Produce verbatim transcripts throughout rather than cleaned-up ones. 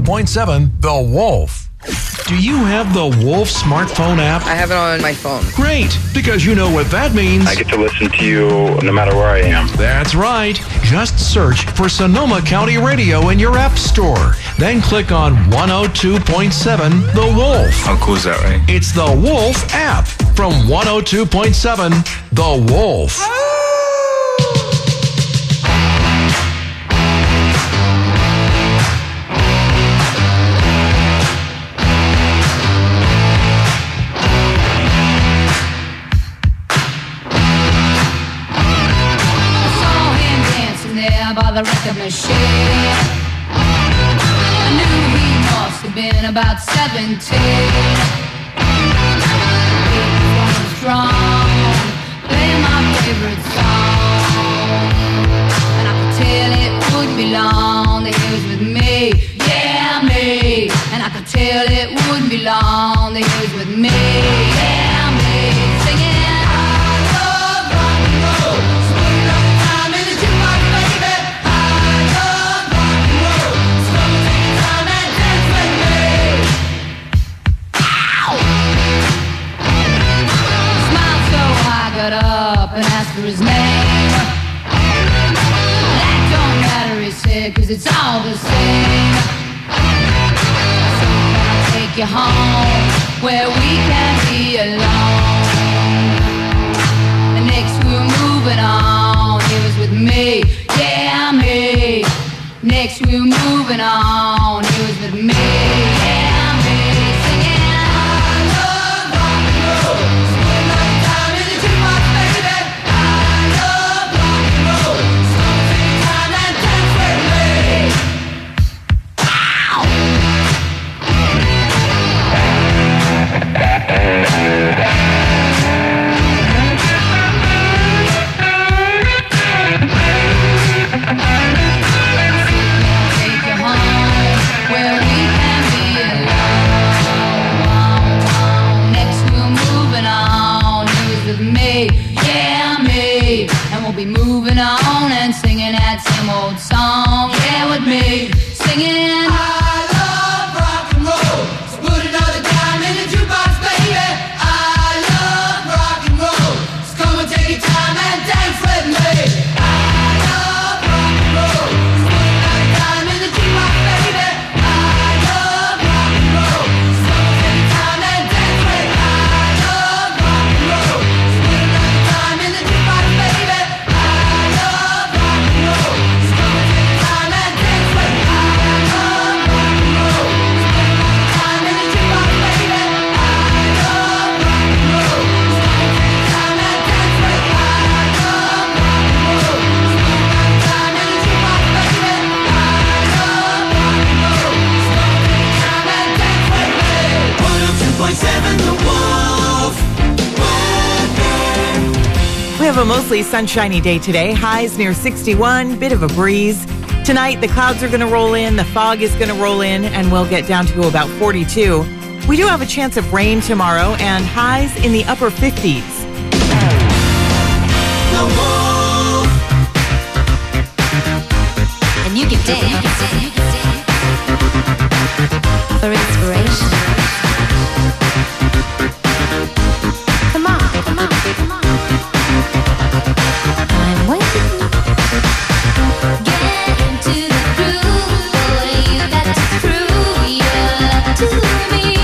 point seven The Wolf. Do you have the Wolf smartphone app? I have it on my phone. Great, because you know what that means. I get to listen to you no matter where I am. That's right. Just search for Sonoma County Radio in your app store. Then click on one oh two point seven The Wolf. How cool is that, right? It's the Wolf app from one oh two point seven The Wolf. By the record machine, I knew he must have been about seventeen. He was strong, playing my favorite song, and I could tell it wouldn't be long that he was with me, yeah me. And I could tell it wouldn't be long that he was with me, yeah me. Singing. Got up and asked for his name. That don't matter, he said, cause it's all the same. So can I take you home where we can be alone? And next we were moving on. He was with me, yeah me. Next we were moving on. He was with me, yeah me. Singing. Moving on and singing that same old song, yeah, with me, singing. I love rock and roll, so put another dime in the jukebox, baby. I love rock and roll, so come and take your time and dance with me. I love rock and roll, so put another dime in the jukebox, baby. I love rock and roll, so come and take your time and dance with me. I love rock and roll, so put another dime in the jukebox, baby. We have a mostly sunshiny day today. Highs near sixty-one, bit of a breeze. Tonight, the clouds are going to roll in, the fog is going to roll in, and we'll get down to about forty-two. We do have a chance of rain tomorrow and highs in the upper fifties. The Wolf. And you can dance for inspiration. Come on, come on, come on. I'm waiting. Get into the groove, boy. You got to prove your love to me.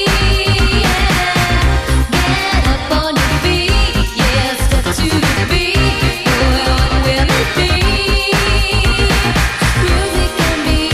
Yeah. Get up on your feet, yeah. Step to the beat, boy. What will it be? Music can be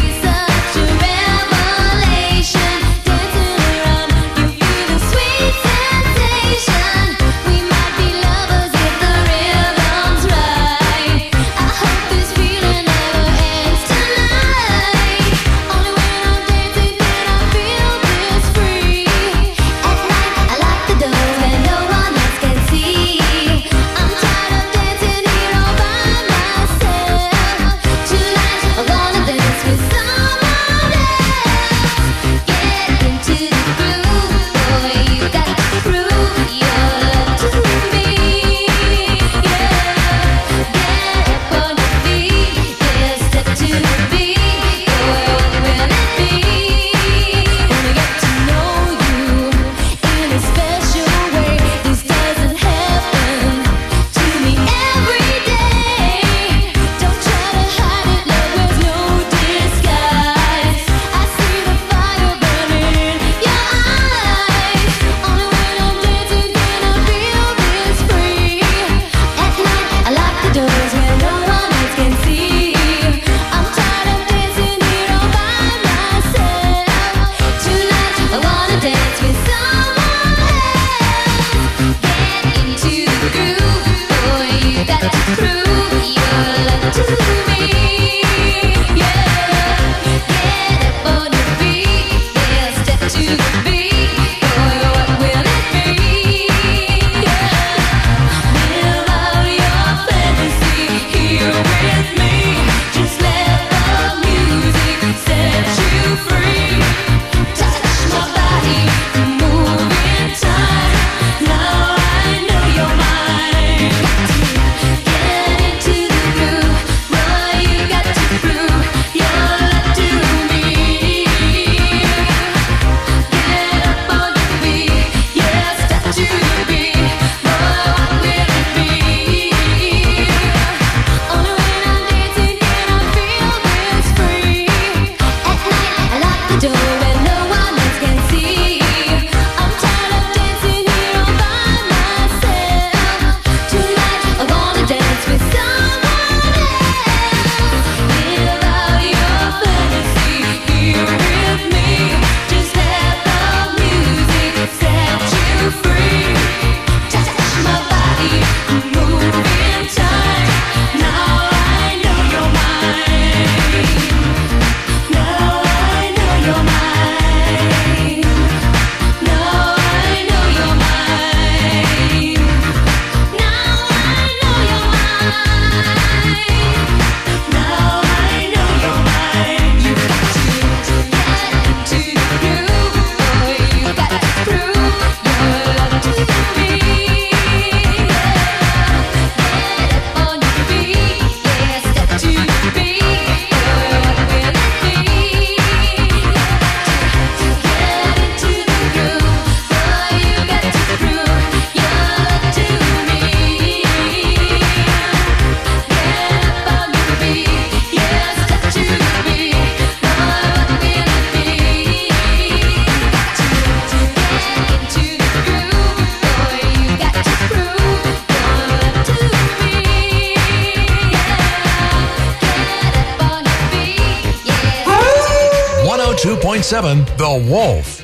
point seven The Wolf.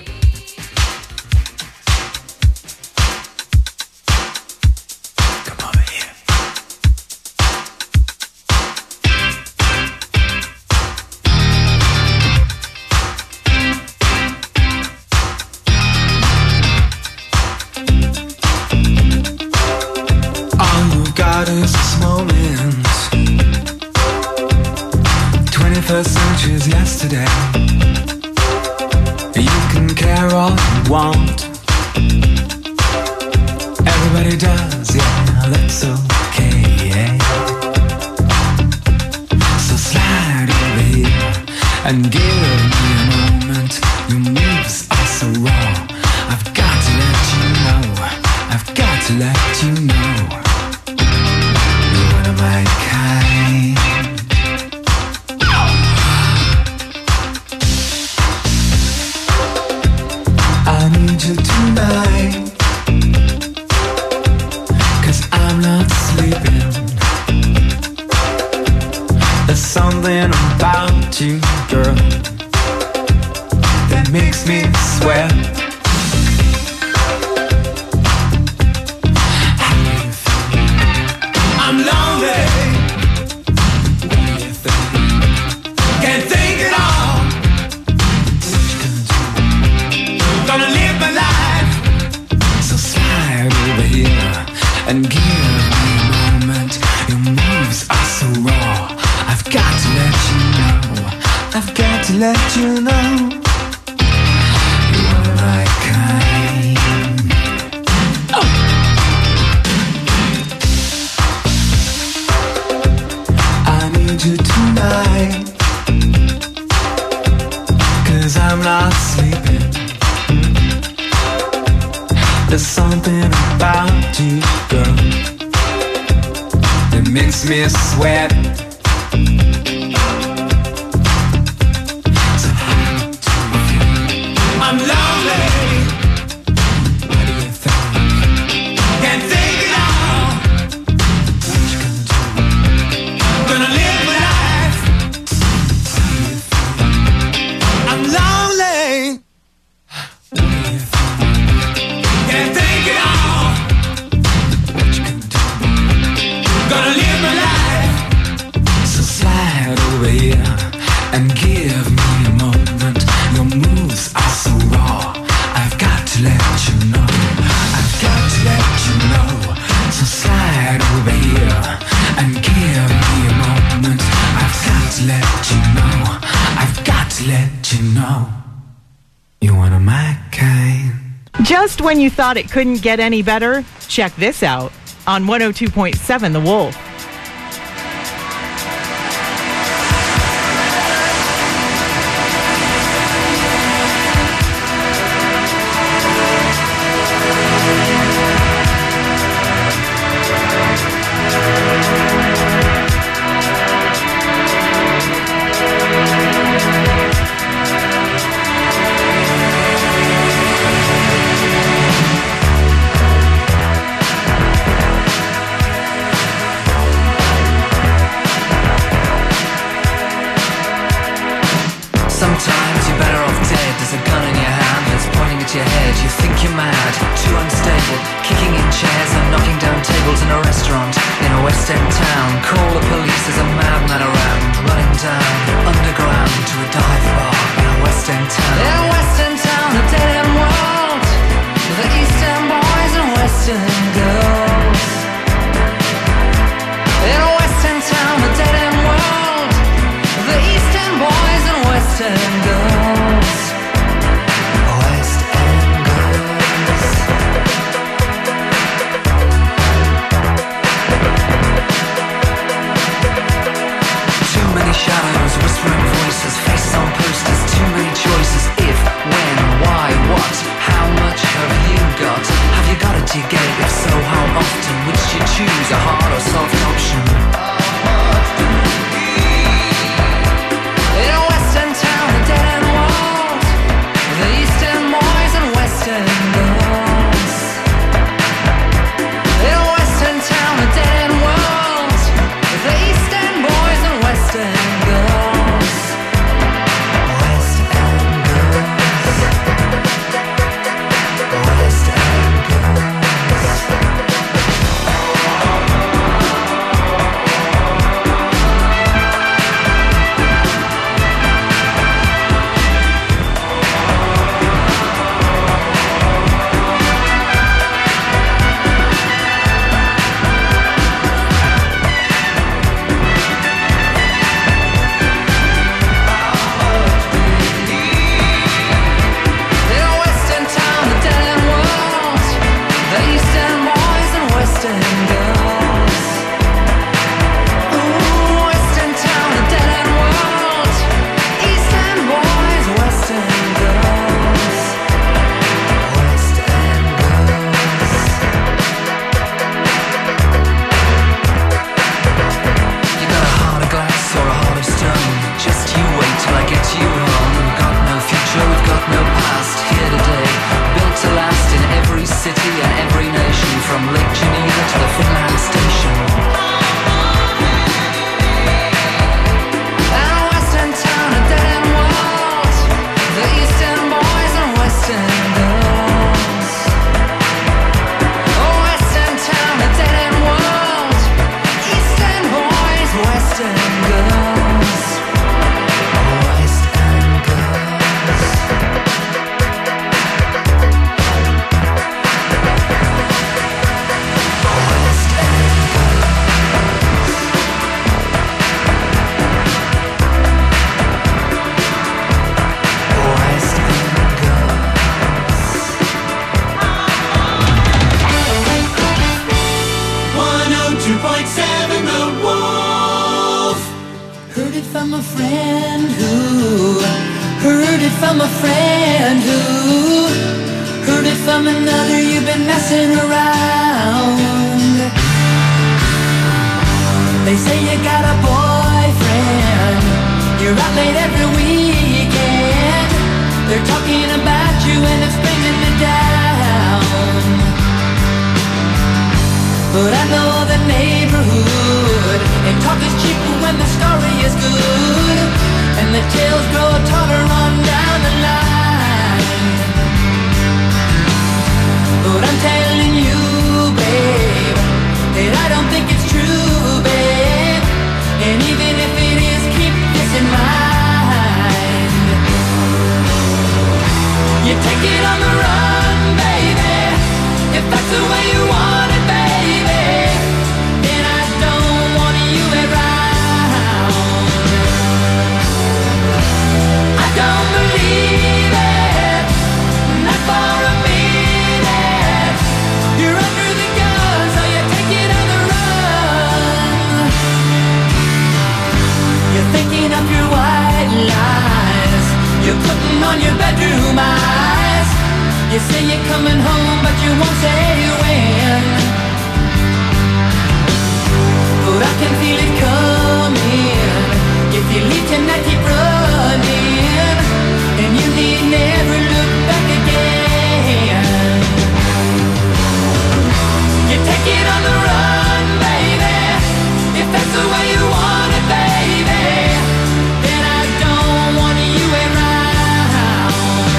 Come over here. All you've got is this moment. twenty-first century's yesterday. You can care all you want. Everybody does, yeah, that's okay. So slide over here and give me a moment. Your moves are so raw. I've got to let you know. I've got to let you know. You're one of my kind. I need you tonight, 'cause I'm not sleeping. There's something about you, girl, that makes me sweat. How do you feel? I'm lonely. What do you think? Can't think at all. What you gonna do? Gonna live my life. So slide over here and give me a moment. Your moves are so raw. I've got to let you know. I've got to let you know. You're my kind. Oh. I need you tonight, 'cause I'm not sleeping. There's something about you, girl, that makes me sweat. So how do you feel? I'm lonely. What do you think? Can't think at all. What you gonna do? Gonna live my life. How do you feel? I'm lonely. What do you think? Can't think at all. What you gonna do? Gonna live my life. So slide over here and give me a moment. Your moves are so raw. I've got to let you know. I've got to let you know. So slide over here and give me a moment. I've got to let you know. I've got to let you know. You're one of my kind. Just when you thought it couldn't get any better, check this out on one oh two point seven The Wolf. Sometimes you're better off dead. There's a gun in your hand that's pointing at your head. You think you're mad, too unstable, kicking in chairs and knocking down tables in a restaurant in a West End town. Call the police, there's a madman around, running down underground to a dive bar in a West End town. In a West End town, a dead end world, the East End boys and West End girls. In a West End town, a dead end world, the East End boys and West End girls. West End girls. Too many shadows, whispering voices, faces on posters, too many choices. If, when, why, what, how much have you got? Have you got it, do you get it? If so, how often? End girls. West End girls. West End girls. West End one oh two point seven The Wolf. Heard it from a friend who heard it from a friend who heard it from another. You've been messing around. They say you got a boyfriend. You're out late every weekend. They're talking about you and it's bringing me down. But I know the neighborhood, and talk is cheap when the story is good, and the tales grow taller on down the line. But I'm telling you, babe, that I don't think it's true, babe. And even if it is, keep this in mind. You take it on the run, baby, if that's the way you want it, baby. Then I don't want you around. I don't believe it, not for a minute. You're under the gun, so you take it on the run. You're thinking of your white lies. You're putting on your bedroom eyes. You say you're coming home, but you won't say when. But I can feel it coming. If you leave tonight, keep running, and you need never look back again. You take it on the run, baby, if that's the way you want it, baby. Then I don't want you around.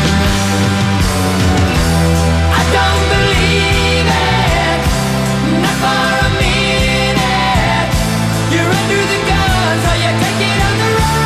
I don't believe it, not for a minute. You're under the gun, so you take it on the run.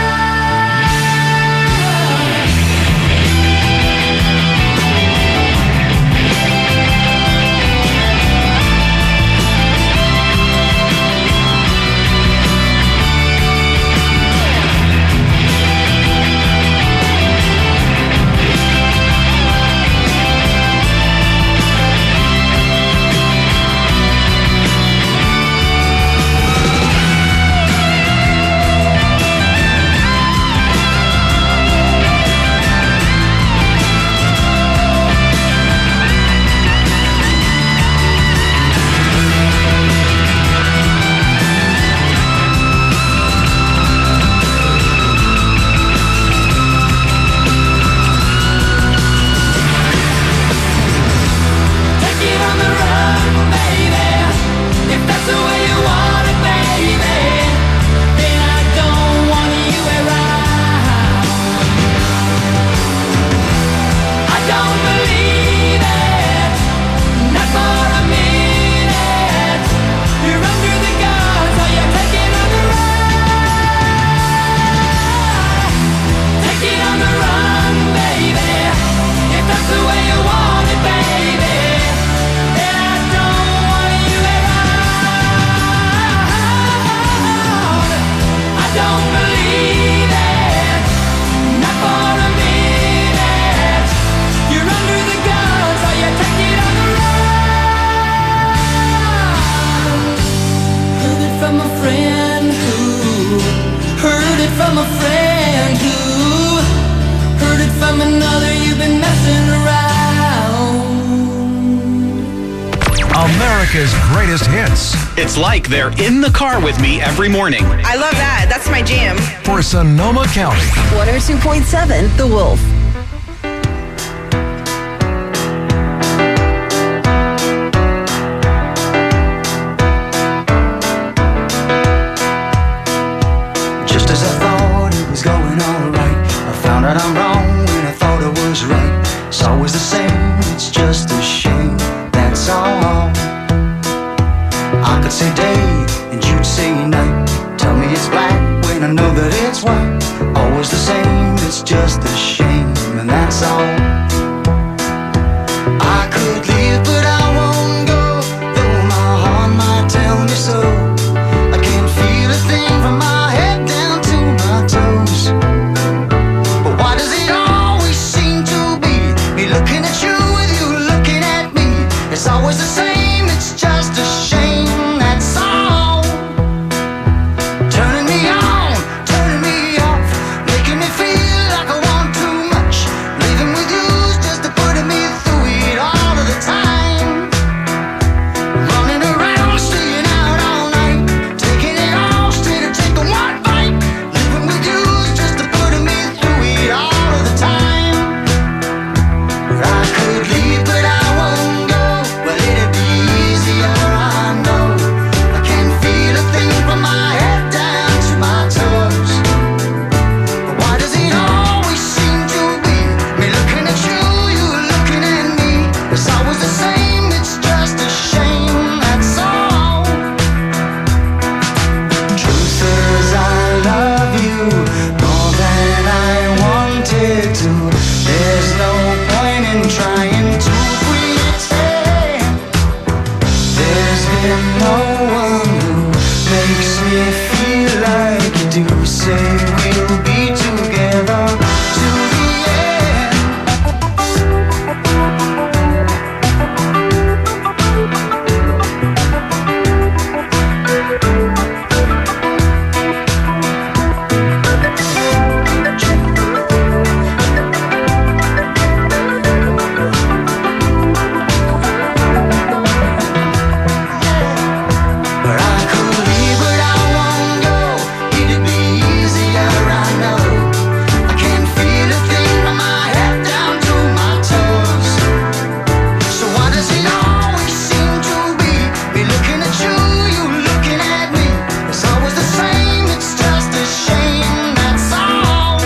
Take it on the run, baby, if that's the way you want it, baby. Then I don't want you around. I don't believe it, not for a minute. You're under the gun, so you take it on the run. Take it on the run, baby, if that's the way you want it, baby. Then I don't want you around. I don't believe it, not for a minute. You're under the gun, so you take it on the run. Heard it from a friend who heard it from a friend who heard it from another. You've been messing around. America's greatest hits It's like they're in the car with me every morning. I love that. That's my jam. for Sonoma County. one oh two point seven The Wolf. Just as I thought it was going alright, I found out I'm wrong when I thought I was right. It's always the same, it's just a shame, that's all. I could say day and you'd say night. Tell me it's black when I know that it's white. Always the same, it's just a shame, and that's all. I could leave, but I won't go, though my heart might tell me so. I can't feel a thing from my head down to my toes. But why does it always seem to be me looking at you with you looking at me? It's always the same, it's just a shame, that's all. Turning me on, turning me off, making me feel like I want too much. Living with you's just a putting me through it all of the time. Running around, staying out all night, taking it all straight to take the one bite. Living with you's just a putting me through it all of the time. I could leave, but I won't go. Well, it'd be easier, I know. I can't feel a thing from my head down to my toes. But why does it always seem to be me looking at you, you looking at me? It's always the same, it's just a shame, that's all. Truth is, I love you more than I wanted to. There's no point in trying to pretend. There's been no one who makes me feel like you do. Say we'll be together to the end. But I could leave, but I won't go. It'd be easier, I know. I can't feel a thing from my head down to my toes. So why does it always seem to be me looking at you, you looking at me? It's always the same, it's just a shame, that's all.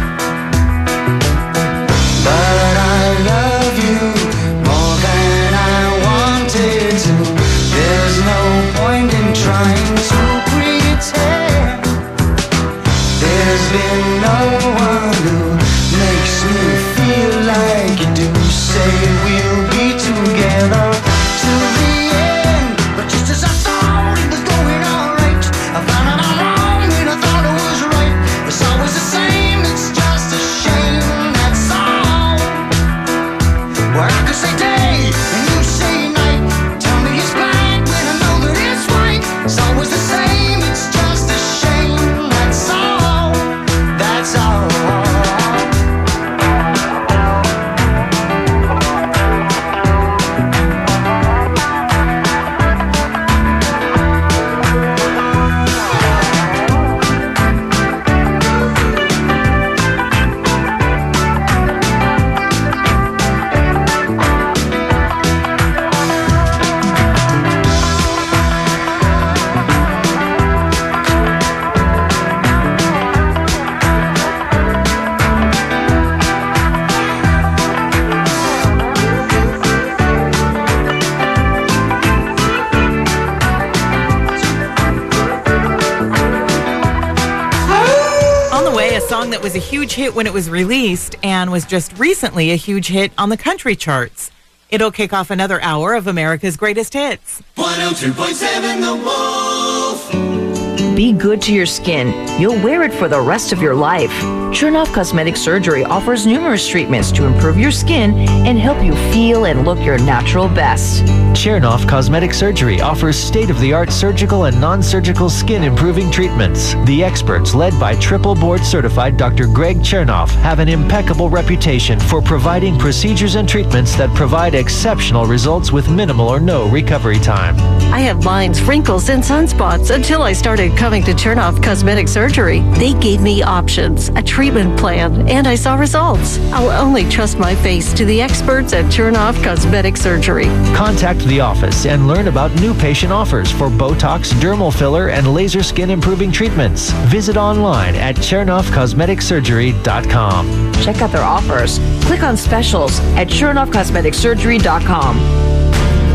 But I love you more than I wanted to. There's no point in trying to pretend. There's been no one who makes me feel like you do. Say we'll be together to the end. But just as I thought it was going alright, I found out I'm wrong when I thought it was right. It's always the same, it's just a shame, that's all. Where I could say day and you say night. Tell me it's black when I know that it's white. It's always the same, it's just a shame, that's all. That's all. On the way, a song that was a huge hit when it was released and was just recently a huge hit on the country charts. It'll kick off another hour of America's greatest hits. one oh two point seven The Wolf. Be good to your skin. You'll wear it for the rest of your life. Chernoff Cosmetic Surgery offers numerous treatments to improve your skin and help you feel and look your natural best. Chernoff Cosmetic Surgery offers state-of-the-art surgical and non-surgical skin improving treatments. The experts, led by triple board certified Doctor Greg Chernoff, have an impeccable reputation for providing procedures and treatments that provide exceptional results with minimal or no recovery time. I had lines, wrinkles, and sunspots until I started coming to Chernoff Cosmetic Surgery. They gave me options, a treatment plan, and I saw results. I'll only trust my face to the experts at Chernoff Cosmetic Surgery. Contact the office and learn about new patient offers for Botox, dermal filler, and laser skin improving treatments. Visit online at chernoff cosmetic surgery dot com. Check out their offers. Click on specials at chernoff cosmetic surgery dot com.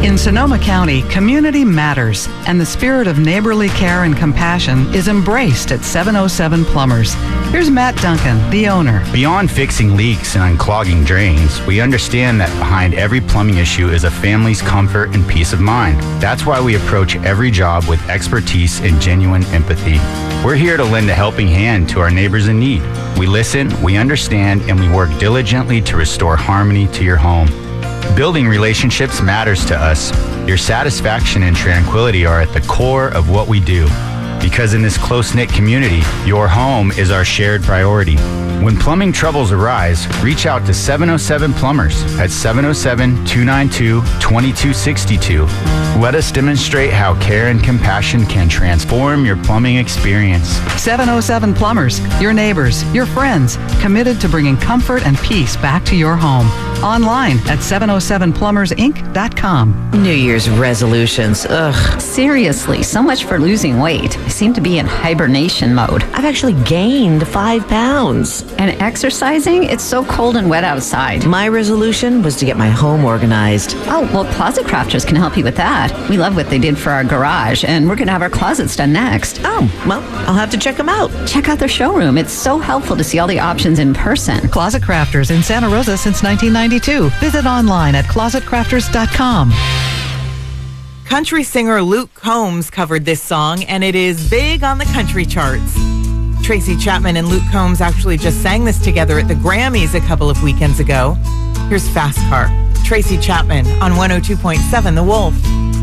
In Sonoma County, community matters, and the spirit of neighborly care and compassion is embraced at seven oh seven Plumbers. Here's Matt Duncan, the owner. Beyond fixing leaks and unclogging drains, we understand that behind every plumbing issue is a family's comfort and peace of mind. That's why we approach every job with expertise and genuine empathy. We're here to lend a helping hand to our neighbors in need. We listen, we understand, and we work diligently to restore harmony to your home. Building relationships matters to us. Your satisfaction and tranquility are at the core of what we do. Because in this close-knit community, your home is our shared priority. When plumbing troubles arise, reach out to seven oh seven Plumbers at seven oh seven, two nine two, two two six two. Let us demonstrate how care and compassion can transform your plumbing experience. seven oh seven Plumbers, your neighbors, your friends, committed to bringing comfort and peace back to your home. Online at seven oh seven plumbers inc dot com. New Year's resolutions. Ugh. Seriously, so much for losing weight. I seem to be in hibernation mode. I've actually gained five pounds. And exercising? It's so cold and wet outside. My resolution was to get my home organized. Oh, well, Closet Crafters can help you with that. We love what they did for our garage, and we're going to have our closets done next. Oh, well, I'll have to check them out. Check out their showroom. It's so helpful to see all the options in person. Closet Crafters in Santa Rosa since nineteen ninety-two. Visit online at closet crafters dot com. Country singer Luke Combs covered this song, and it is big on the country charts. Tracy Chapman and Luke Combs actually just sang this together at the Grammys a couple of weekends ago. Here's Fast Car. Tracy Chapman on one oh two point seven The Wolf.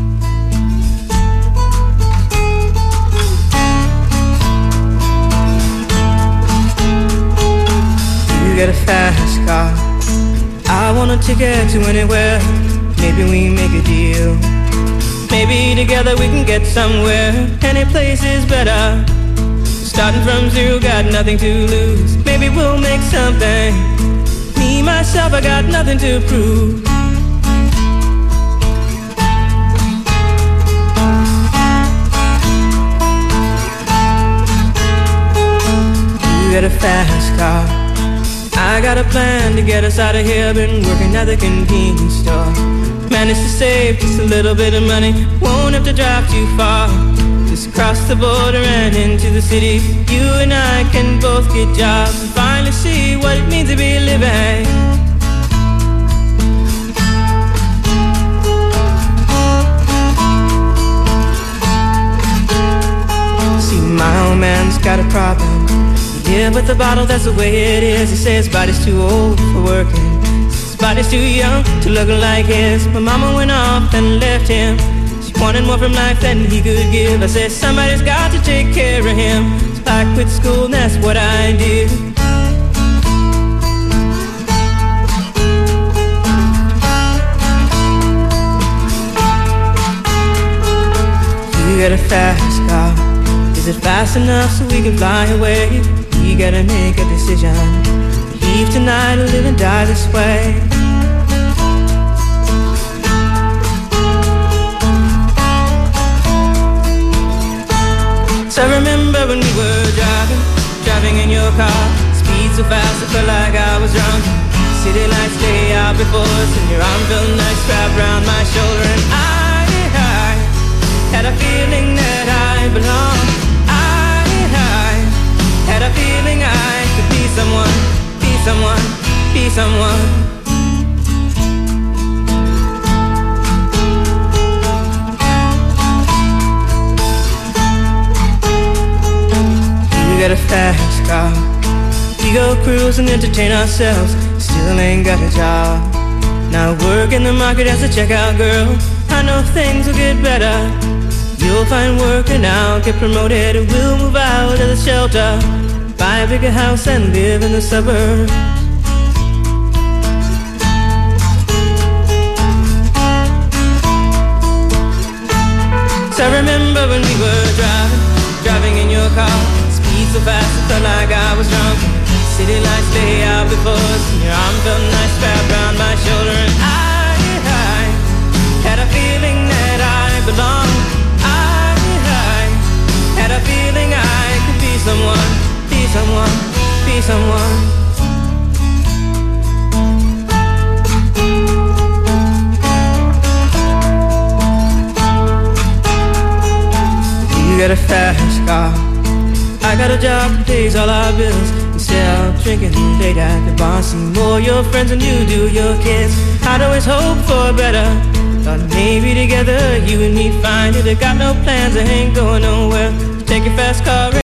You get a fast car, I want a ticket to anywhere. Maybe we make a deal. Maybe together we can get somewhere. Any place is better. Starting from zero, got nothing to lose. Maybe we'll make something. Me, myself, I got nothing to prove. You got a fast car, I got a plan to get us out of here. Been working at the convenience store. Managed to save just a little bit of money. Won't have to drive too far. Just cross the border and into the city. You and I can both get jobs and finally see what it means to be living. See, my old man's got a problem. Yeah, but the bottle, that's the way it is. He says his body's too old for working. His body's too young to look like his. My mama went off and left him. She wanted more from life than he could give. I said, somebody's got to take care of him. So I quit school and that's what I did. You got a fast car. Is it fast enough so we can fly away? We gotta make a decision. Leave tonight or live and die this way. So I remember when we were driving, driving in your car. Speed so fast I felt like I was drunk. City lights lay out before us, and your arm felt nice wrapped around my shoulder. And I, I had a feeling that I belonged. Had a feeling I could be someone, be someone, be someone. You got a fast car. We go cruise and entertain ourselves. Still ain't got a job. Now work in the market as a checkout girl. I know things will get better. You'll find work and I'll get promoted. And we'll move out of the shelter, buy a bigger house and live in the suburbs. So I remember when we were driving, driving in your car. Speed so fast it felt like I was drunk. City lights lay out before us, and your arm felt nice wrapped around my shoulder. And I, I had a feeling that I belonged. Had a feeling I could be someone, be someone, be someone. get a fast car. I got a job that pays all our bills. Instead of drinking late at the bar, see more your friends than you do your kids. I'd always hope for better. Thought maybe together you and me find it. I got no plans, I ain't going nowhere. Take your fast car.